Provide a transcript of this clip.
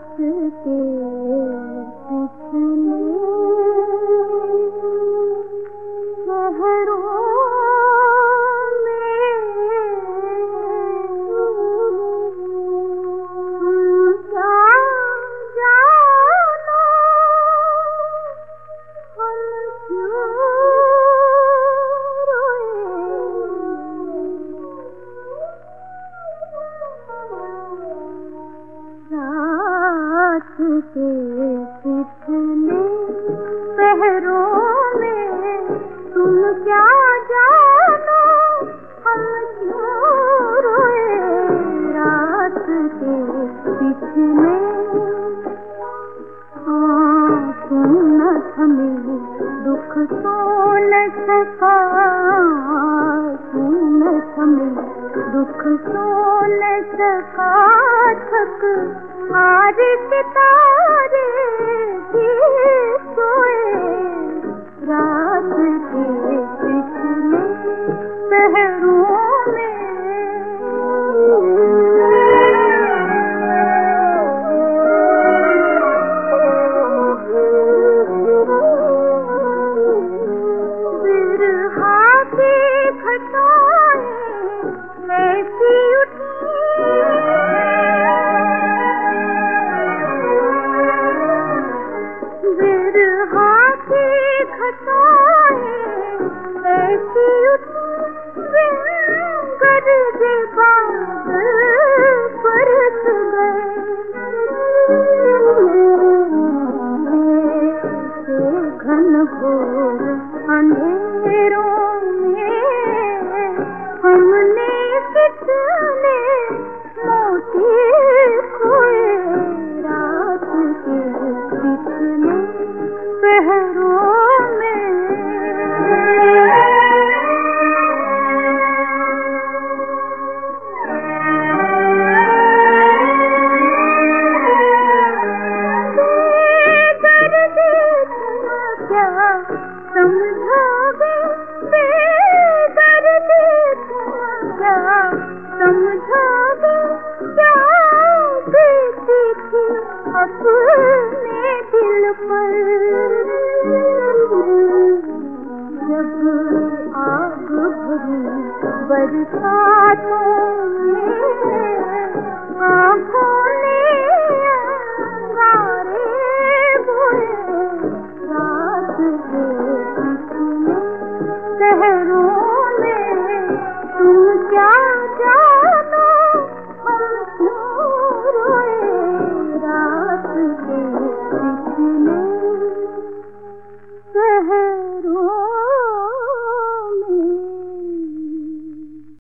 के पिछले शहरों में क्या जानो हम क्यों रात के पिछले पहरों में तुम क्या जानो हम क्यों रोए। रात के पिछले तुम न थमे दुख तो न सका, तुम न थमे दुख तो न सका। थक हार के तारे भी सोए। रात के पिछले पहरों में बिरहा की घटाएं ऐसी उठी, बिरहा की घटाएं ऐसी उठी। गरजे बादल बरस गए घन घोर अंधेरों में। हमने कितने मोती खोए। रात के पिछले पहरों में क्या समझोगे बेदर्दी तुम क्या समझोगे। क्या बीती थी अपने दिल पर जब आग भरी बरसातों में आँखों ने अंगारे बोए। रात के पिछले शहरों में तुम क्या